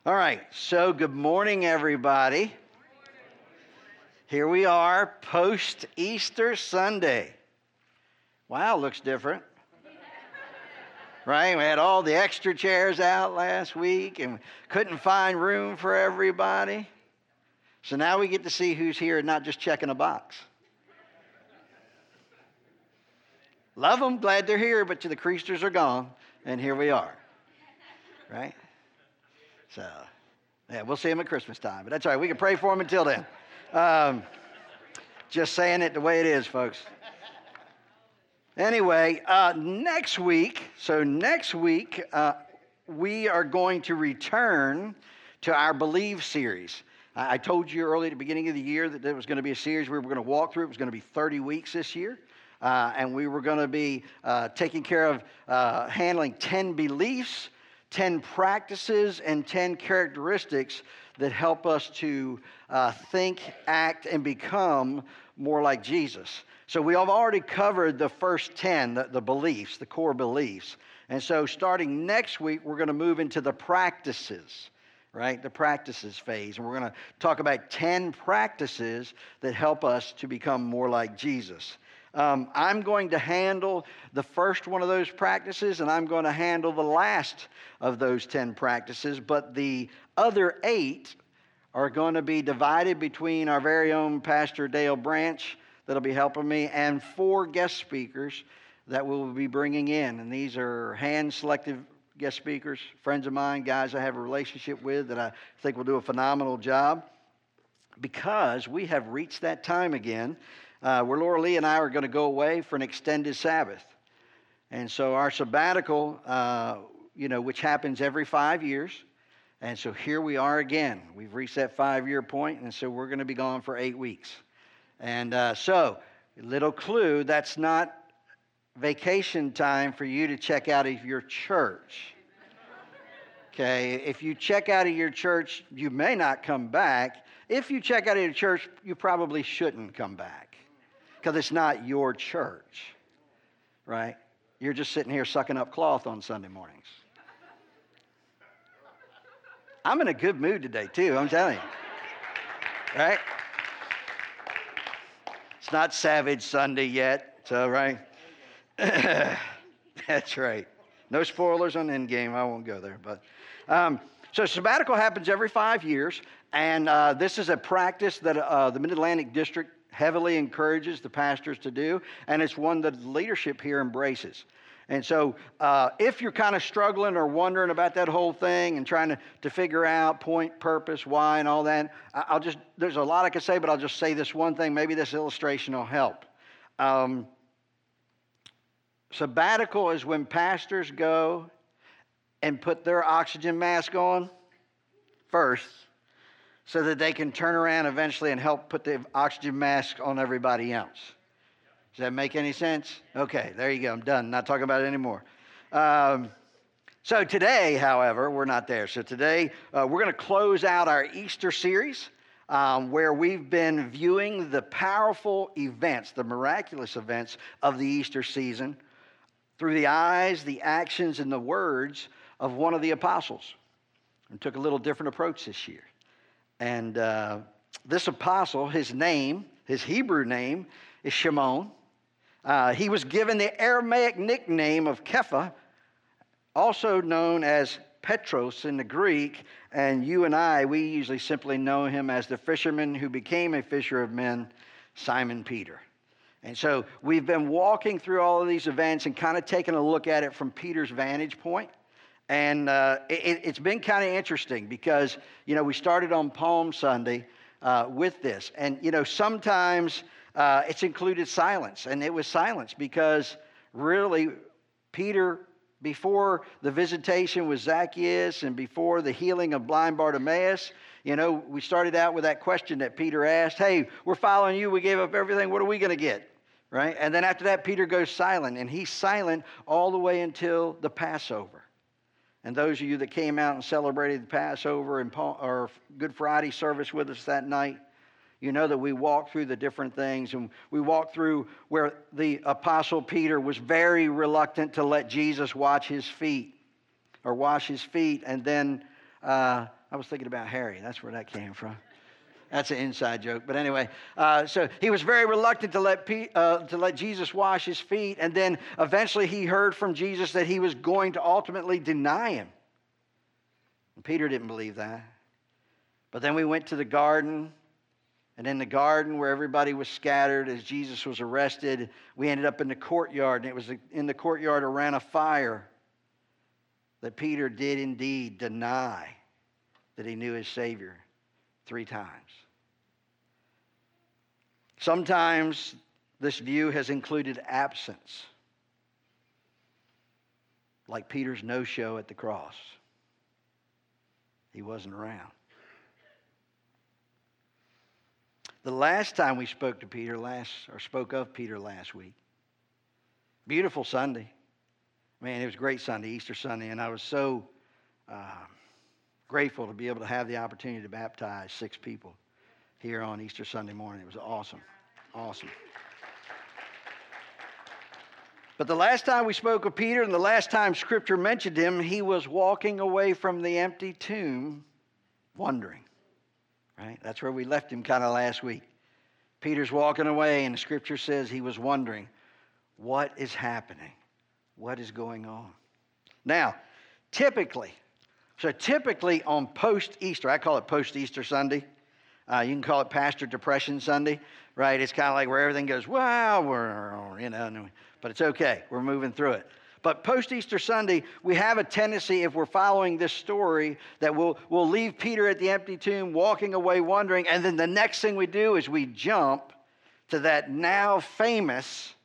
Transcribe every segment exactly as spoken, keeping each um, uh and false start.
All right, so good morning, everybody. Here we are, post-Easter Sunday. Wow, looks different. Right? We had all the extra chairs out last week and couldn't find room for everybody. So now we get to see who's here and not just checking a box. Love them, glad they're here, but the creasters are gone, and here we are. Right? So, yeah, we'll see them at Christmas time, but that's all right. We can pray for them until then. Um, just saying it the way it is, folks. Anyway, uh, next week, so next week, uh, we are going to return to our Believe series. I, I told you early at the beginning of the year that there was going to be a series we were going to walk through. It was going to be thirty weeks this year. Uh, and we were going to be uh, taking care of uh, handling ten beliefs, ten practices, and ten characteristics that help us to uh, think, act, and become more like Jesus. So we have already covered the first ten, the, the beliefs, the core beliefs. And so starting next week, we're going to move into the practices, right? The practices phase. And we're going to talk about ten practices that help us to become more like Jesus. Um, I'm going to handle the first one of those practices, and I'm going to handle the last of those ten practices. But the other eight are going to be divided between our very own Pastor Dale Branch, that'll be helping me, and four guest speakers that we'll be bringing in. And these are hand-selected guest speakers, friends of mine, guys I have a relationship with that I think will do a phenomenal job, because we have reached that time again Uh, where Laura Lee and I are going to go away for an extended Sabbath. And so our sabbatical, uh, you know, which happens every five years. And so here we are again. We've reached that five-year point, and so we're going to be gone for eight weeks. And uh, so, little clue, that's not vacation time for you to check out of your church. Okay, if you check out of your church, you may not come back. If you check out of your church, you probably shouldn't come back, because it's not your church, right? You're just sitting here sucking up cloth on Sunday mornings. I'm in a good mood today, too, I'm telling you, right? It's not Savage Sunday yet, so, right? That's right. No spoilers on Endgame, I won't go there. But um, so sabbatical happens every five years, and uh, this is a practice that uh, the Mid-Atlantic District heavily encourages the pastors to do, and it's one that leadership here embraces. And so uh, if you're kind of struggling or wondering about that whole thing and trying to, to figure out point, purpose, why, and all that, I'll just, there's a lot I could say, but I'll just say this one thing. Maybe this illustration will help. Um, sabbatical is when pastors go and put their oxygen mask on first, so that they can turn around eventually and help put the oxygen mask on everybody else. Does that make any sense? Okay, there you go. I'm done. Not talking about it anymore. Um, so today, however, we're not there. So today, uh, we're going to close out our Easter series, um, where we've been viewing the powerful events, the miraculous events of the Easter season through the eyes, the actions, and the words of one of the apostles. And took a little different approach this year. And uh, this apostle, his name, his Hebrew name, is Shimon. Uh, he was given the Aramaic nickname of Kepha, also known as Petros in the Greek. And you and I, we usually simply know him as the fisherman who became a fisher of men, Simon Peter. And so we've been walking through all of these events and kind of taking a look at it from Peter's vantage point. And uh, it, it's been kind of interesting because, you know, we started on Palm Sunday uh, with this. And, you know, sometimes uh, it's included silence. And it was silence because really Peter, before the visitation with Zacchaeus and before the healing of blind Bartimaeus, you know, we started out with that question that Peter asked, hey, we're following you. We gave up everything. What are we going to get? Right? And then after that, Peter goes silent. And he's silent all the way until the Passover. And those of you that came out and celebrated the Passover and or Good Friday service with us that night, you know that we walked through the different things, and we walked through where the Apostle Peter was very reluctant to let Jesus wash his feet or wash his feet. And then Uh, I was thinking about Harry. That's where that came from. That's an inside joke. But anyway, uh, so he was very reluctant to let, P, uh, to let Jesus wash his feet. And then eventually he heard from Jesus that he was going to ultimately deny him. And Peter didn't believe that. But then we went to the garden. And in the garden where everybody was scattered as Jesus was arrested, we ended up in the courtyard. And it was in the courtyard around a fire that Peter did indeed deny that he knew his Savior three times. Sometimes this view has included absence, like Peter's no-show at the cross. He wasn't around. The last time we spoke to Peter last, or spoke of Peter last week, beautiful Sunday. Man, it was a great Sunday, Easter Sunday, and I was so uh, grateful to be able to have the opportunity to baptize six people here on Easter Sunday morning. It was awesome, awesome. But the last time we spoke of Peter and the last time Scripture mentioned him, he was walking away from the empty tomb, wondering. Right? That's where we left him kind of last week. Peter's walking away, and the Scripture says he was wondering, what is happening? What is going on? Now, typically, so typically on post-Easter, I call it post-Easter Sunday. Uh, you can call it Pastor Depression Sunday, right? It's kind of like where everything goes, wow, we're, you know, but it's okay. We're moving through it. But post-Easter Sunday, we have a tendency, if we're following this story, that we'll, we'll leave Peter at the empty tomb, walking away wondering, and then the next thing we do is we jump to that now famous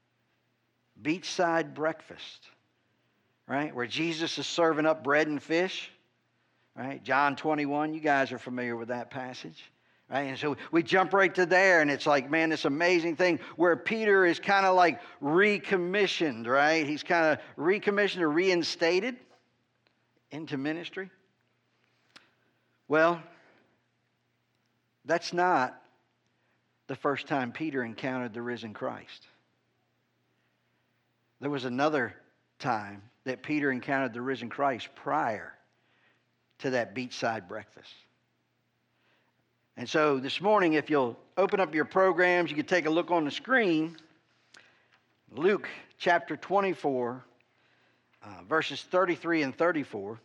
beachside breakfast, right? Where Jesus is serving up bread and fish, right? John twenty-one, you guys are familiar with that passage, right? And so we jump right to there, and it's like, man, this amazing thing where Peter is kind of like recommissioned, right? He's kind of recommissioned or reinstated into ministry. Well, that's not the first time Peter encountered the risen Christ. There was another time that Peter encountered the risen Christ prior to that beachside breakfast. And so this morning, if you'll open up your programs, you can take a look on the screen. Luke chapter twenty-four, uh, verses thirty-three and thirty-four.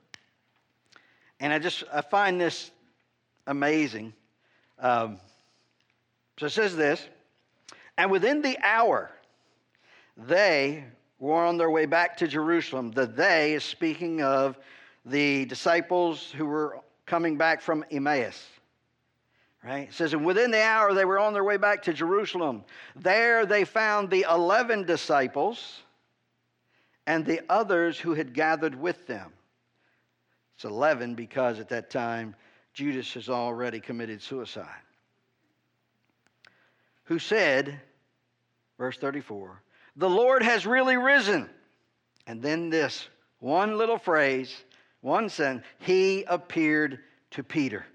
And I just, I find this amazing. Um, so it says this, and within the hour, they were on their way back to Jerusalem. The they is speaking of the disciples who were coming back from Emmaus. Right? It says, and within the hour they were on their way back to Jerusalem. There they found the eleven disciples and the others who had gathered with them. It's eleven because at that time Judas has already committed suicide. Who said, verse thirty-four, the Lord has really risen. And then this one little phrase, one sentence, he appeared to Peter.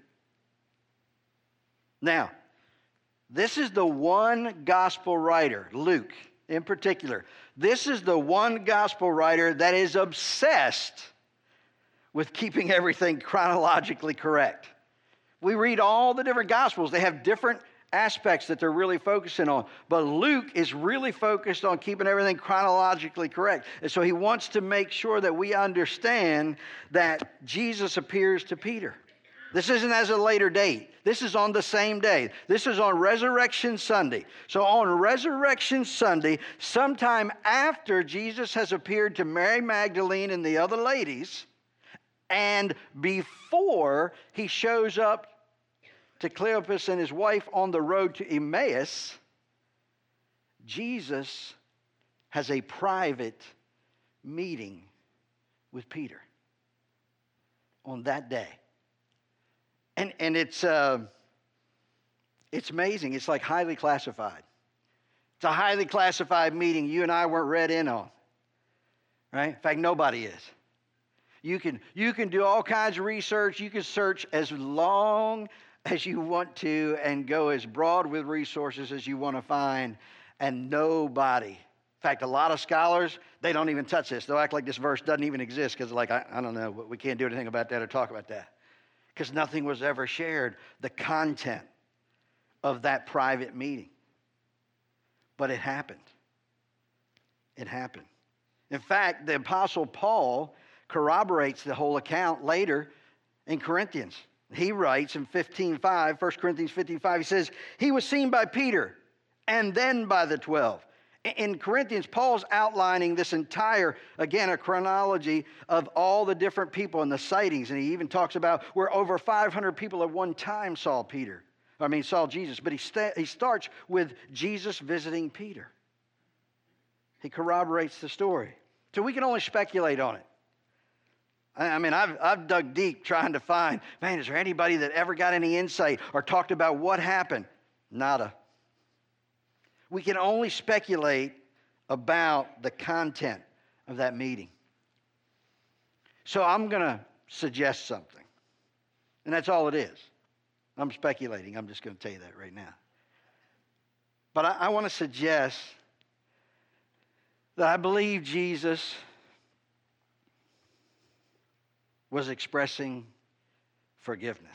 Now, this is the one gospel writer, Luke in particular. This is the one gospel writer that is obsessed with keeping everything chronologically correct. We read all the different gospels. They have different aspects that they're really focusing on. But Luke is really focused on keeping everything chronologically correct. And so he wants to make sure that we understand that Jesus appears to Peter. This isn't as a later date. This is on the same day. This is on Resurrection Sunday. So on Resurrection Sunday, sometime after Jesus has appeared to Mary Magdalene and the other ladies, and before he shows up to Cleopas and his wife on the road to Emmaus, Jesus has a private meeting with Peter on that day. And, and it's, uh, it's amazing. It's like highly classified. It's a highly classified meeting you and I weren't read in on. Right? In fact, nobody is. You can, you can do all kinds of research. You can search as long as you want to and go as broad with resources as you want to find, and nobody In fact, a lot of scholars, they don't even touch this. They'll act like this verse doesn't even exist because like, I, I don't know, we can't do anything about that or talk about that. Because nothing was ever shared, the content of that private meeting. But it happened. It happened. In fact, the Apostle Paul corroborates the whole account later in Corinthians. He writes in fifteen five, First Corinthians fifteen five, he says, he was seen by Peter and then by the twelve. In Corinthians, Paul's outlining this entire, again, a chronology of all the different people and the sightings. And he even talks about where over five hundred people at one time saw Peter. I mean, saw Jesus. But he, sta- he starts with Jesus visiting Peter. He corroborates the story. So we can only speculate on it. I mean, I've, I've dug deep trying to find, man, is there anybody that ever got any insight or talked about what happened? Nada. We can only speculate about the content of that meeting. So I'm going to suggest something. And that's all it is. I'm speculating. I'm just going to tell you that right now. But I, I want to suggest that I believe Jesus was expressing forgiveness.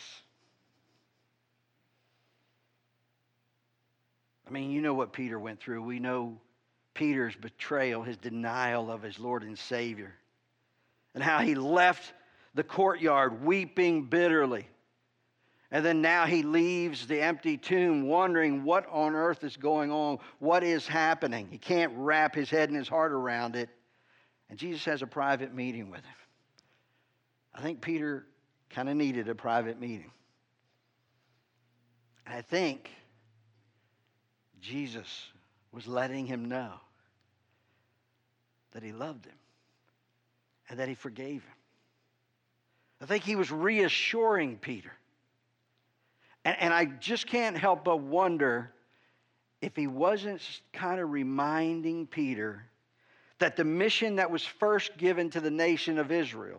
I mean, you know what Peter went through. We know Peter's betrayal, his denial of his Lord and Savior, and how he left the courtyard weeping bitterly. And then now he leaves the empty tomb wondering what on earth is going on, what is happening. He can't wrap his head and his heart around it. And Jesus has a private meeting with him. I think Peter kind of needed a private meeting. I think Jesus was letting him know that he loved him and that he forgave him. I think he was reassuring Peter. And, and I just can't help but wonder if he wasn't kind of reminding Peter that the mission that was first given to the nation of Israel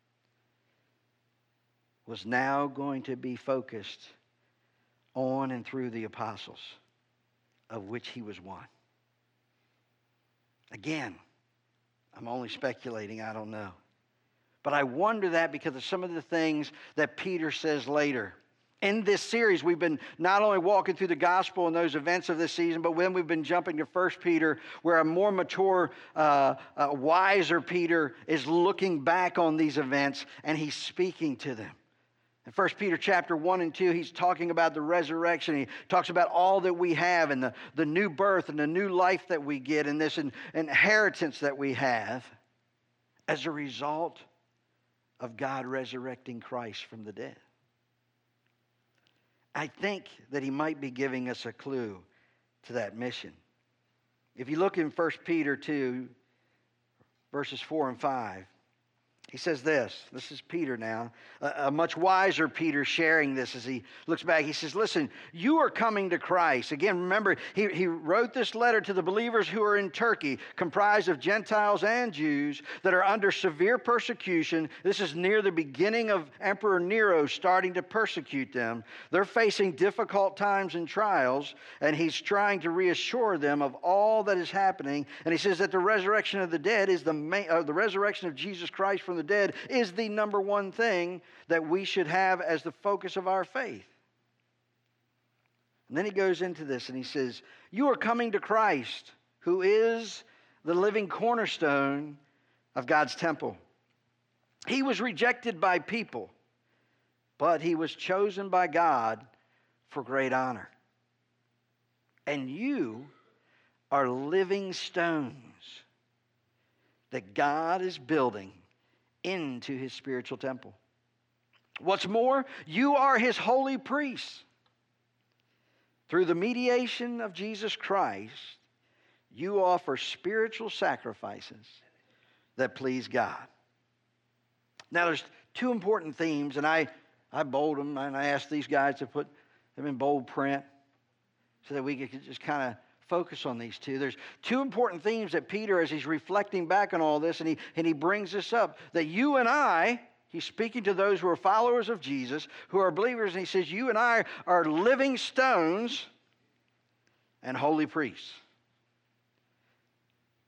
was now going to be focused on and through the apostles, of which he was one. Again, I'm only speculating, I don't know. But I wonder that because of some of the things that Peter says later. In this series, we've been not only walking through the gospel and those events of this season, but then we've been jumping to First Peter, where a more mature, uh, uh, wiser Peter is looking back on these events and he's speaking to them. In First Peter chapter one and two, he's talking about the resurrection. He talks about all that we have and the, the new birth and the new life that we get and this in, inheritance that we have as a result of God resurrecting Christ from the dead. I think that he might be giving us a clue to that mission. If you look in First Peter two, verses four and five, he says this. This is Peter now. A, a much wiser Peter sharing this as he looks back. He says, listen, you are coming to Christ. Again, remember, he, he wrote this letter to the believers who are in Turkey, comprised of Gentiles and Jews that are under severe persecution. This is near the beginning of Emperor Nero starting to persecute them. They're facing difficult times and trials, and he's trying to reassure them of all that is happening. And he says that the resurrection of the dead is the main, uh, the resurrection of Jesus Christ from the dead is the number one thing that we should have as the focus of our faith. And then he goes into this and he says, you are coming to Christ, who is the living cornerstone of God's temple. He was rejected by people, but he was chosen by God for great honor. And you are living stones that God is building into his spiritual temple. What's more, you are his holy priests. Through the mediation of Jesus Christ, you offer spiritual sacrifices that please God. Now, there's two important themes, and I, I bold them, and I asked these guys to put them in bold print so that we could just kind of focus on these two. There's two important themes that Peter, as he's reflecting back on all this, and he, and he brings this up, that you and I, he's speaking to those who are followers of Jesus, who are believers, and he says, you and I are living stones and holy priests.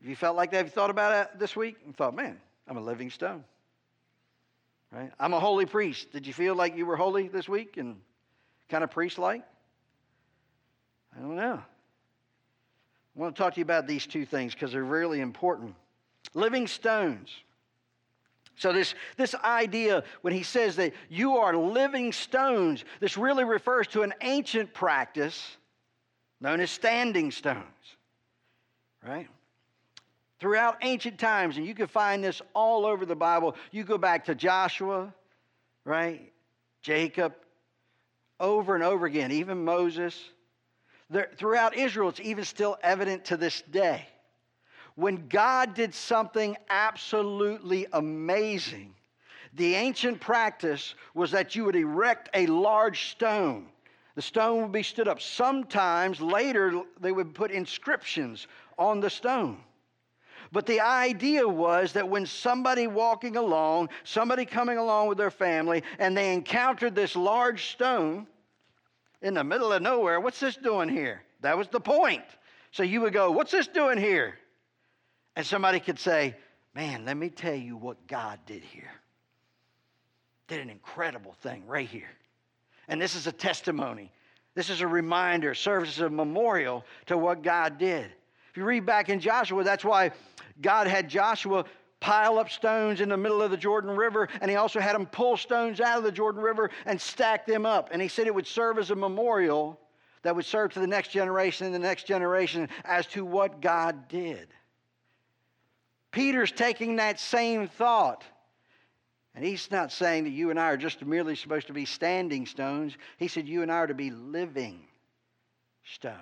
Have you felt like that? Have you thought about it this week? You thought, man, I'm a living stone. Right? I'm a holy priest. Did you feel like you were holy this week and kind of priest-like? I don't know. I want to talk to you about these two things because they're really important. Living stones. So this, this idea, when he says that you are living stones, this really refers to an ancient practice known as standing stones. Right? Throughout ancient times, and you can find this all over the Bible. You go back to Joshua, right? Jacob, over and over again, even Moses. There, throughout Israel, it's even still evident to this day. When God did something absolutely amazing, the ancient practice was that you would erect a large stone. The stone would be stood up. Sometimes later, they would put inscriptions on the stone. But the idea was that when somebody walking along, somebody coming along with their family, and they encountered this large stone in the middle of nowhere, what's this doing here? That was the point. So you would go, what's this doing here? And somebody could say, man, let me tell you what God did here. Did an incredible thing right here. And this is a testimony. This is a reminder, serves as a memorial to what God did. If you read back in Joshua, that's why God had Joshua pile up stones in the middle of the Jordan River, and he also had him pull stones out of the Jordan River and stack them up. And he said it would serve as a memorial that would serve to the next generation and the next generation as to what God did. Peter's taking that same thought, and he's not saying that you and I are just merely supposed to be standing stones. He said you and I are to be living stones.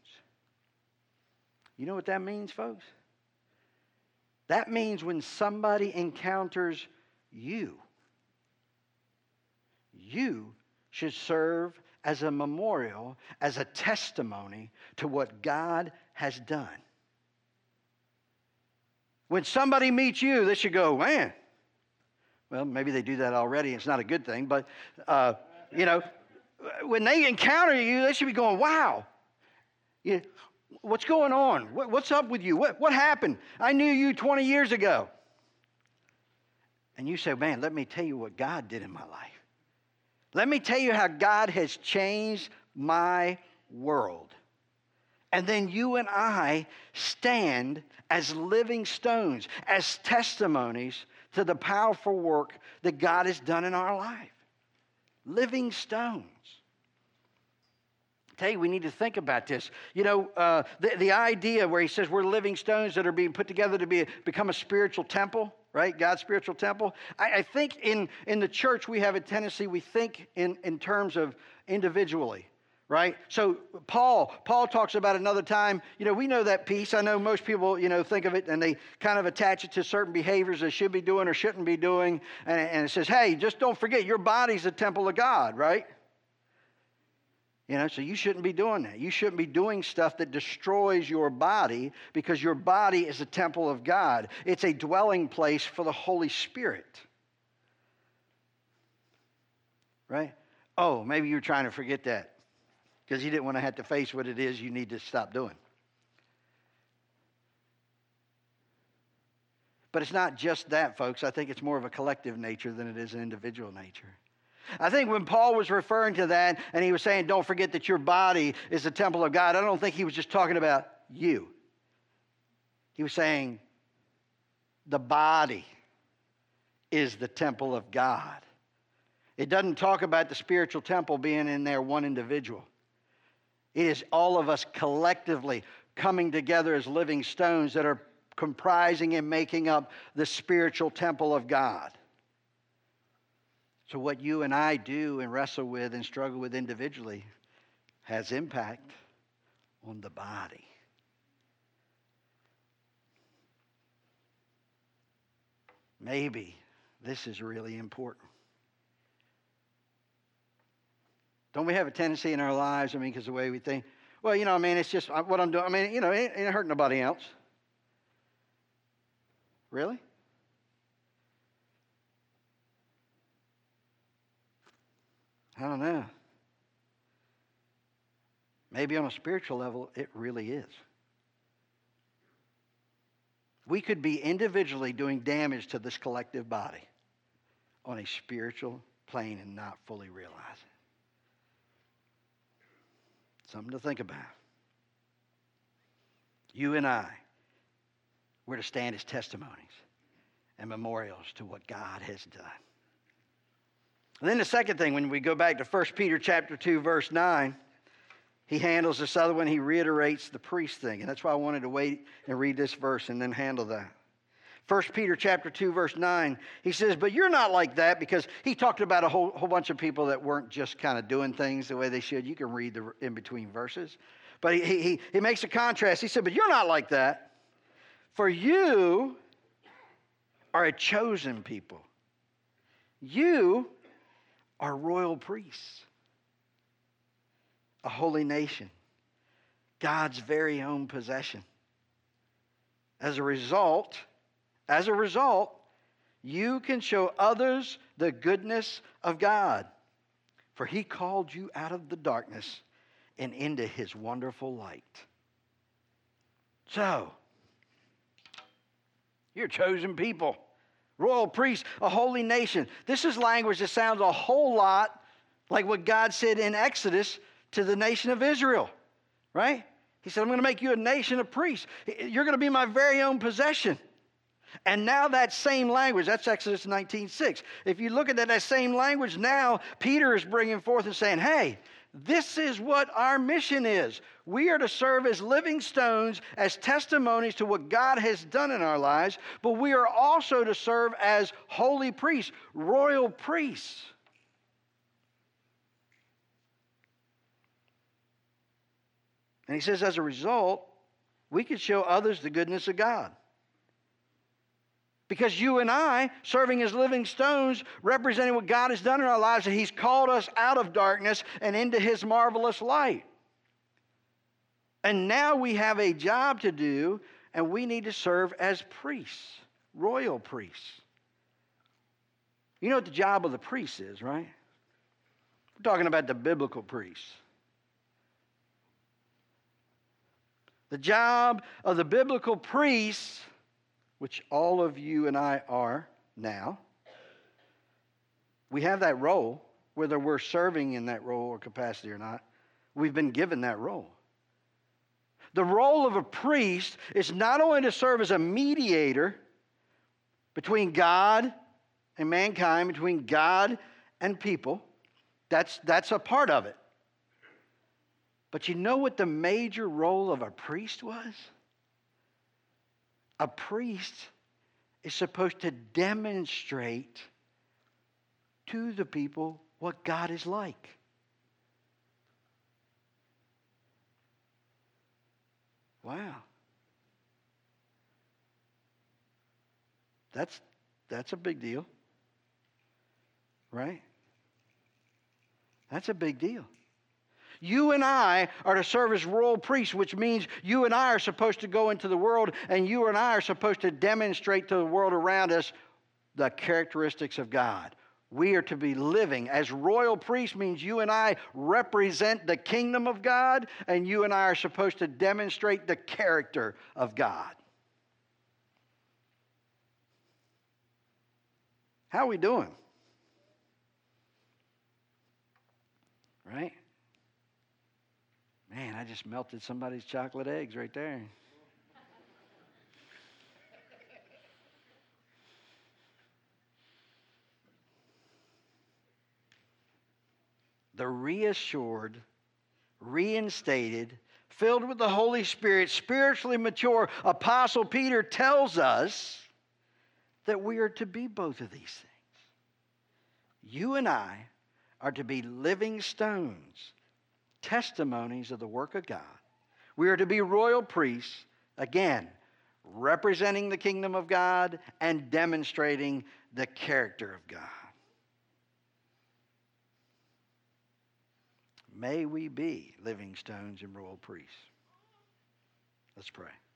You know what that means, folks? That means when somebody encounters you, you should serve as a memorial, as a testimony to what God has done. When somebody meets you, they should go, man. Well, maybe they do that already. It's not a good thing. But, uh, you know, when they encounter you, they should be going, wow. You, what's going on? What, what's up with you? What, what happened? I knew you twenty years ago. And you say, man, let me tell you what God did in my life. Let me tell you how God has changed my world. And then you and I stand as living stones, as testimonies to the powerful work that God has done in our life. Living stones. I tell you, we need to think about this. You know, uh, the, the idea where he says we're living stones that are being put together to be become a spiritual temple, right? God's spiritual temple. I, I think in, in the church we have a tendency, we think in, in terms of individually. Right? So Paul, Paul talks about another time, you know, we know that piece. I know most people, you know, think of it and they kind of attach it to certain behaviors they should be doing or shouldn't be doing. And, and it says, hey, just don't forget your body's a temple of God, right? You know, so you shouldn't be doing that. You shouldn't be doing stuff that destroys your body because your body is a temple of God. It's a dwelling place for the Holy Spirit. Right? Oh, maybe you're trying to forget that. Because you didn't want to have to face what it is you need to stop doing. But it's not just that, folks. I think it's more of a collective nature than it is an individual nature. I think when Paul was referring to that and he was saying, don't forget that your body is the temple of God, I don't think he was just talking about you. He was saying the body is the temple of God. It doesn't talk about the spiritual temple being in there one individual. It is all of us collectively coming together as living stones that are comprising and making up the spiritual temple of God. So what you and I do and wrestle with and struggle with individually has impact on the body. Maybe this is really important. Don't we have a tendency in our lives, I mean, because the way we think, well, you know, I mean, it's just what I'm doing. I mean, you know, it ain't hurting nobody else. Really? I don't know. Maybe on a spiritual level, it really is. we could be individually doing damage to this collective body on a spiritual plane and not fully realize it. Something to think about. You and I, we're to stand as testimonies and memorials to what God has done. And then the second thing, when we go back to First Peter chapter two, verse nine, he handles this other one. He reiterates the priest thing. And that's why I wanted to wait and read this verse and then handle that. First Peter chapter two, verse nine, he says, but you're not like that, because he talked about a whole, whole bunch of people that weren't just kind of doing things the way they should. You can read the in-between verses. But he, he, he makes a contrast. He said, but you're not like that. For you are a chosen people. You are royal priests, a holy nation, God's very own possession. As a result, as a result, you can show others the goodness of God. For he called you out of the darkness and into his wonderful light. So, you're chosen people, royal priests, a holy nation. This is language that sounds a whole lot like what God said in Exodus to the nation of Israel, right? He said, I'm going to make you a nation of priests. You're going to be my very own possession. And now that same language, that's Exodus nineteen six. If you look at that, that same language, now Peter is bringing forth and saying, hey, this is what our mission is. We are to serve as living stones, as testimonies to what God has done in our lives, but we are also to serve as holy priests, royal priests. And he says, as a result, we can show others the goodness of God. Because you and I, serving as living stones, representing what God has done in our lives, and he's called us out of darkness and into his marvelous light. And now we have a job to do, and we need to serve as priests, royal priests. You know what the job of the priest is, right? We're talking about the biblical priests. The job of the biblical priests, which all of you and I are now, we have that role, whether we're serving in that role or capacity or not. We've been given that role. The role of a priest is not only to serve as a mediator between God and mankind, between God and people. That's, that's a part of it. But you know what the major role of a priest was? A priest is supposed to demonstrate to the people what God is like. Wow. That's, that's a big deal. Right? That's a big deal. You and I are to serve as royal priests, which means you and I are supposed to go into the world, and you and I are supposed to demonstrate to the world around us the characteristics of God. We are to be living. As royal priests means you and I represent the kingdom of God, and you and I are supposed to demonstrate the character of God. How are we doing? Right? Man, I just melted somebody's chocolate eggs right there. The reassured, reinstated, filled with the Holy Spirit, spiritually mature Apostle Peter tells us that we are to be both of these things. You and I are to be living stones, testimonies of the work of God. We are to be royal priests, again, representing the kingdom of God and demonstrating the character of God. May we be living stones and royal priests. Let's pray.